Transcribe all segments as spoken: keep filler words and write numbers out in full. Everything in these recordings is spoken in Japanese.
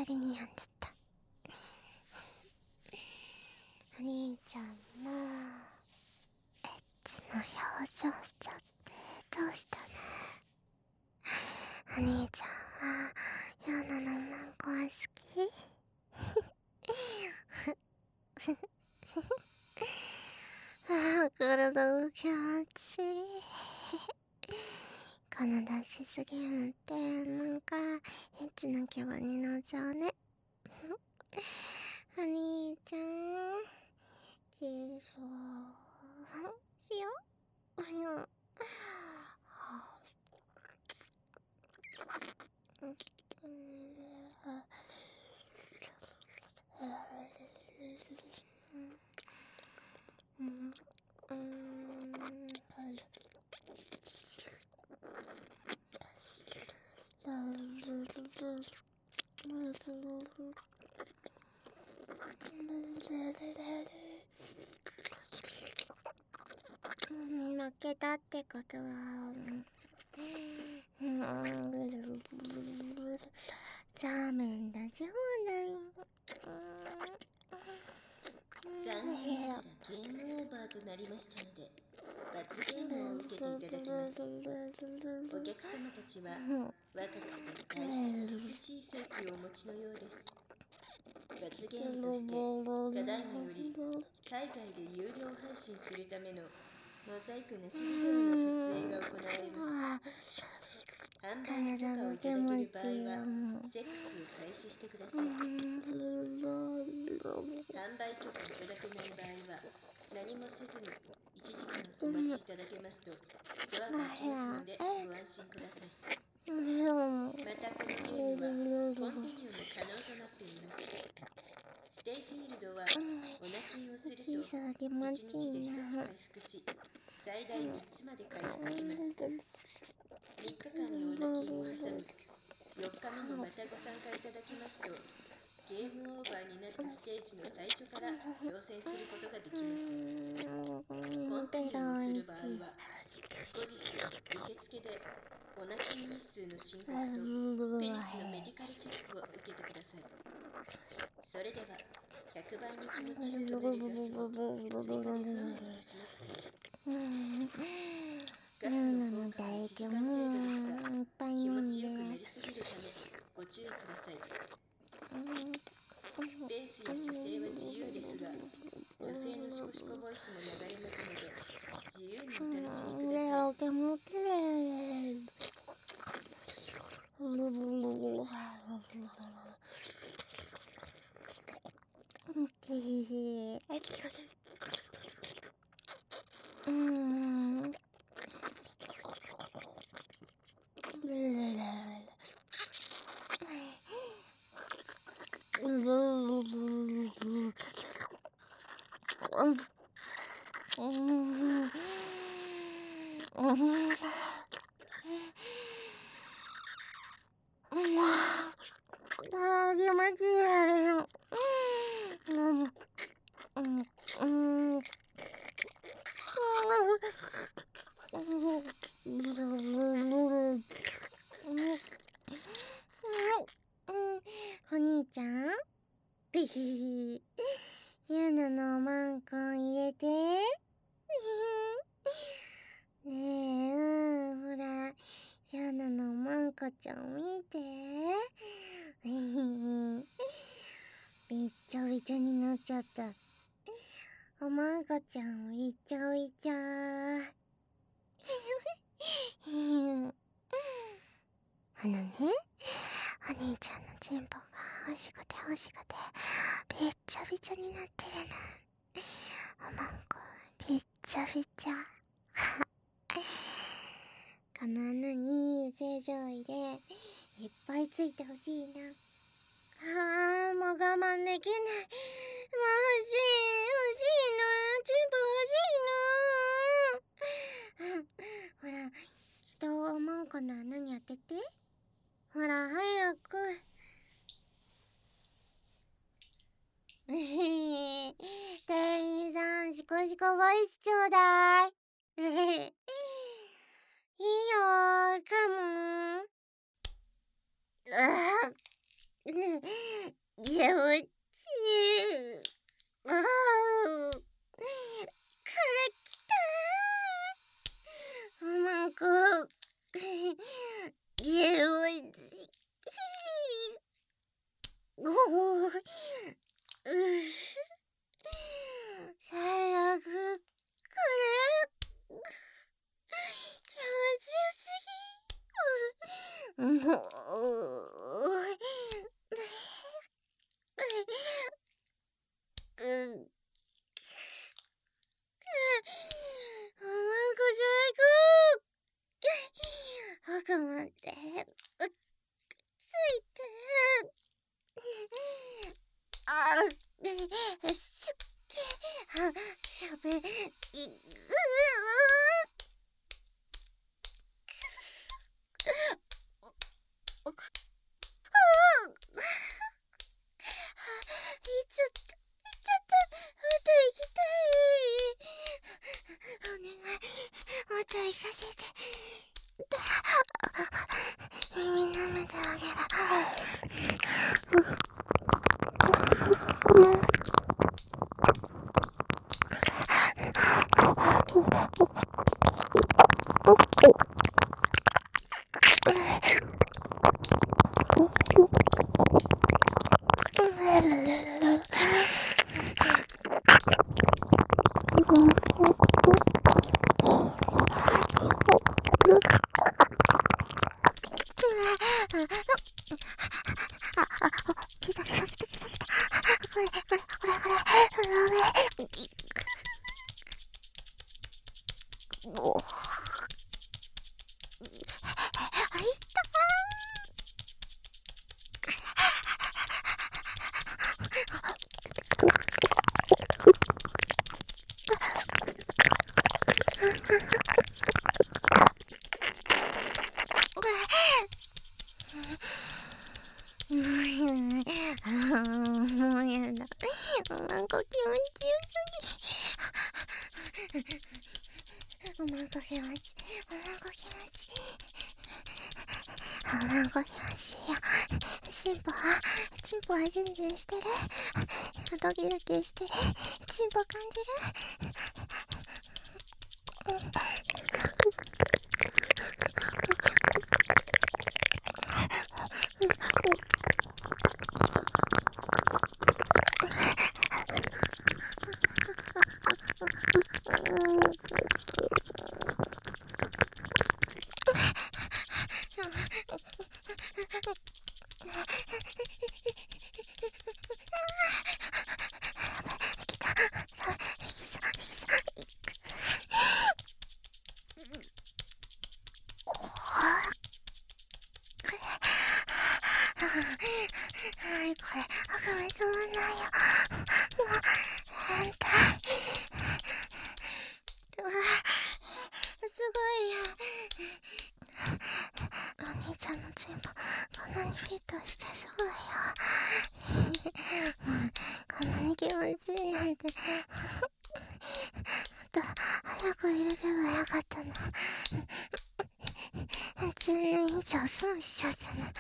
りに病んじゃった。お兄ちゃんもエッチな表情しちゃってどうしたね。お兄ちゃんはヨーナのマンコは好き？ああ、体が気持ちいい。この脱出ゲームってなんかエッチな気分になっちゃうね。お兄ちゃんキスしよう。うん。負けたってことは、うん、残念だしょうない。 残念ながらゲームオーバーとなりましたので罰ゲームを受けていただきます。お客様たちは若くて大変美しい性器をお持ちのようです。罰ゲームとしてただいまより海外で有料配信するためのモザイクなしビデオの撮影が行われます。販売許可をいただける場合はセックスを開始してください。販売許可いただけない場合は何もせずにいちじかんお待ちいただけますとドアが開きますのでご安心ください。またこのゲームはコンティニューも可能となっています。ステイフィールドはオナキンをするといちにちでひとつ回復し最大みっつまで回復します。みっかかんのオナキンを挟みよっかめにまたご参加いただきますとゲームオーバーになったステージの最初から挑戦することができます。コンティニューをする場合は後日受付でオナキン日数の申告とペニスのメディカルチェックを受けてください。それではひゃくばいに気持ちよくなるガスを追加で噴霧いたします。ガスの効果はいちじかん程度ですが気持ちよくなりすぎるためご注意ください。ベースや射精は自由ですが女性のシコシコボイスも流れますので自由にお楽しみください。 うんあー、気持ちいい。うんうんうんお兄ちゃんビヒヒユナのマンコン入れてねえ、うん、ほらヒユナのマンコちゃん見てびっちょびちょになっちゃった。おまんこちゃんびっちょびちょあのね、お兄ちゃんのチンポが欲しくて欲しくてびっちょびちょになってるの。おまんこびっちょびちょこの穴に正常位でいっぱいついてほしいな。あー、もう我慢できない。もう欲しい欲しいの。チンポ欲しいの。ほら、人をおまんこの穴に当てて。ほら、早く。店員さん、シコシコボイスちょうだい。いいよー、カモン。 うん、気持ちいい。ああ、から来た。なんか、気持ちいい。おお、う最悪、これ、気持ちよすぎ。もう、うん。おまんこ最高。奥まって、うっついて。あ、え、しゅあ、しゃべ、い、うう、いっちゃった、いっちゃった。また行きたい。お願い、また行かせて。耳舐めてあげる。来た来た来た来た来た。これこれこれこれこれ。おお。あ、いった。もうやだ。なんか気持ちよすぎ。おまんこ気持ち、おまんこ気持ち、おまんこ気持ちいいよ。チンポは、チンポは全然してる。ドキドキしてる。チンポ感じる。はい、これ、赤目止まんないよ。もう、変態。うわ、すごいよ。お兄ちゃんのチンポ、こんなにフィットしてすごいよ。こんなに気持ちいいなんて。もっと早く入れればよかったな。じゅうねん以上損しちゃったな。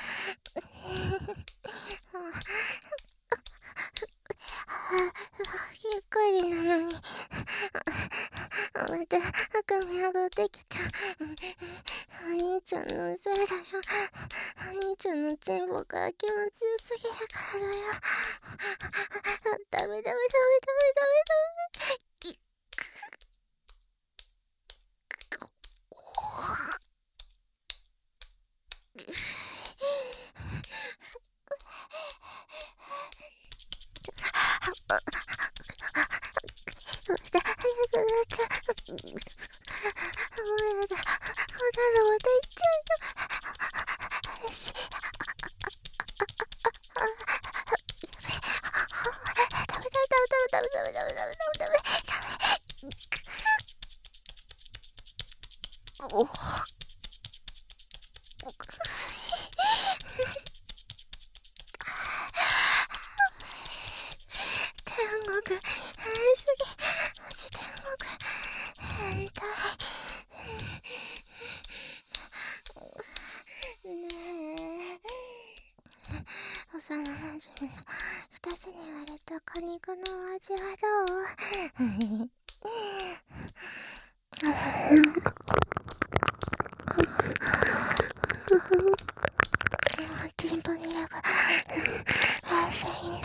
ゆっくりなのにまた赤み上がってきた。お兄ちゃんのせいだよ。お兄ちゃんのチンポが気持ちよすぎるからだよ。ダメダメダメダメダメダメいっ天国、変すぎ。マジ天国、変態。ねえ。お散た果肉の味はどう？チンポニラが安いんだよ。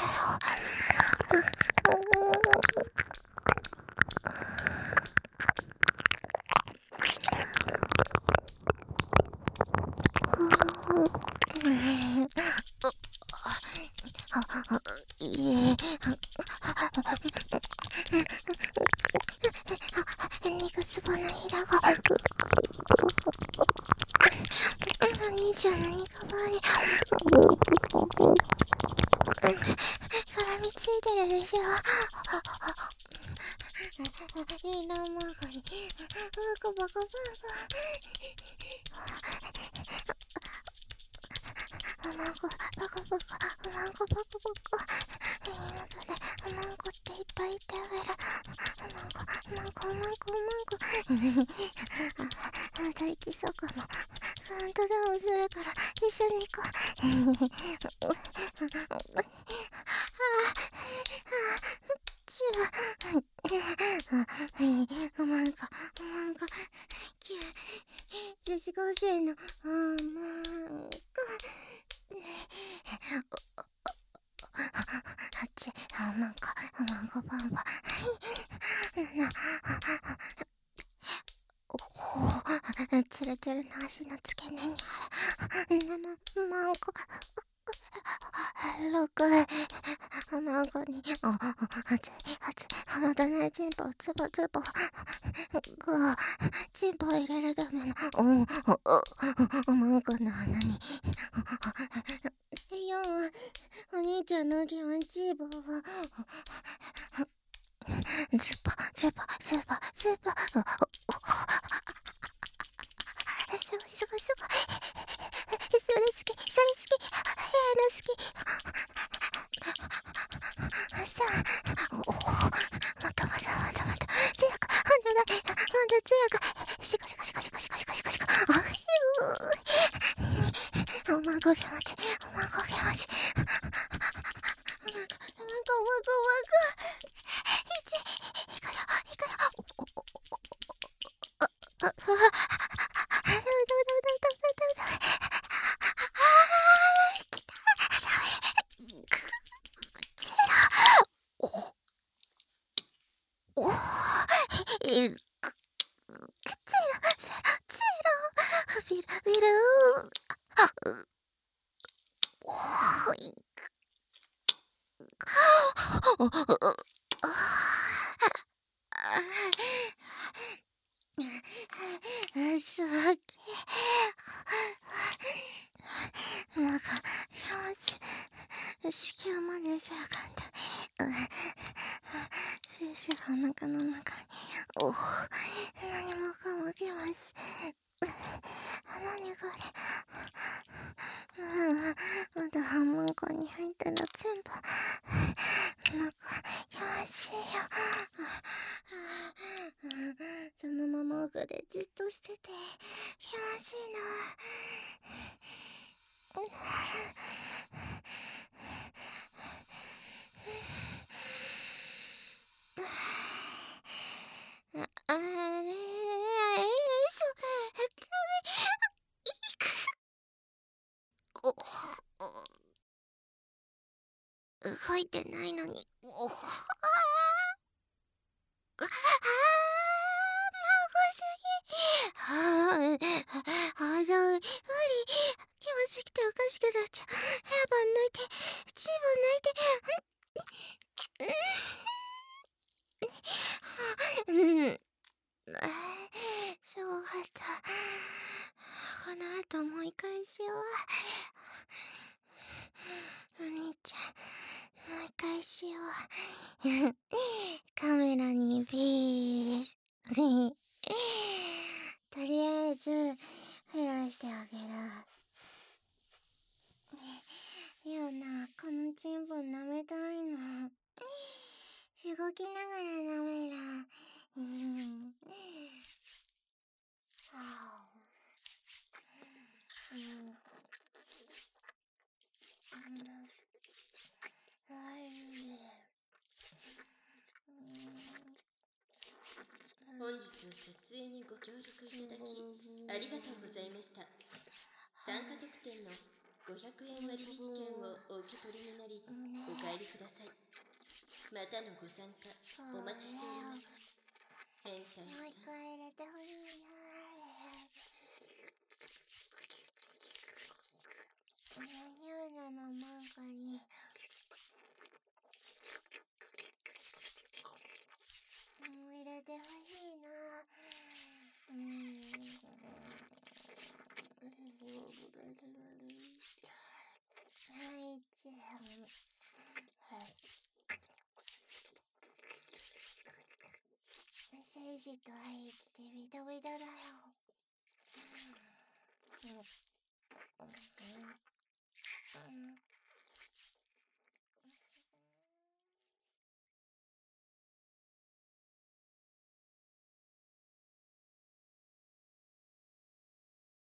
いえ、肉つぼのひらがお兄ちゃんの肉棒に絡みついてるでしょ。いろんなものにバコバコバコおまんこバコバコおまんこバコバコ耳元でおまんこっていっぱい言ってあげる。おまんこおまんこおまんこおまんこまた行きそうかも。カウントダウンするから一緒に行こう。あちゅおまんこおまんこきゅう女子高生のおまんこはちおまんこおまんこパンパなおつるつるの足の付け根にある生まんころくおまんこにおはちはち浜田ないチンポつぼつぼごチンポ入れるためのおおおまんこの穴によんお兄ちゃんの気持ち棒をズポズポズポズポすごいすごいすごいそれ好きそれ好き部屋の好きさあおまたまたまたまた強くほんとだまだ強くシコシコシコシコシコシコシコシコあひゅーおまんこ気持ちおまんこ気持ちおまんこおまんこおまんこおまんこいちいくよいくよおおおあああダメダメダメダメダメダメダメあーきたダメくゼロおおえくゼロゼロゼロビルビルあおいおおすっげえなんか気持ち子宮まで下がった精子がお腹の中にお何もかも気持ち何これまだ半分こに入ったら全部なんか気持ちいいよそのまま奥でじっとしてて気持ちいいなあれ動いてないのにおああああー、あー、無理。気持ちきておかしくなっちゃう。ヘアバン抜いて、チーバン抜いて、うん。うん。そうだった。この後もう一回しよう。お兄ちゃん、もう一回しよう。カメラにビーズ。とりあえず、フラしてあげる。ねよな、このチンポ舐めたいの。しごきながら舐めら。うん。はぁ。うん。 本日は撮影にご協力いただきありがとうございました。参加特典のごひゃくえん割引券をお受け取りになり、お帰りください。またのご参加お待ちしております。変態もう一さん。 回入れてほしいな。ユーナの漫画にもう入れてほしいな。うーん。はい、じゃあ、はい。セイジとアイチでビタビタだよ。うん。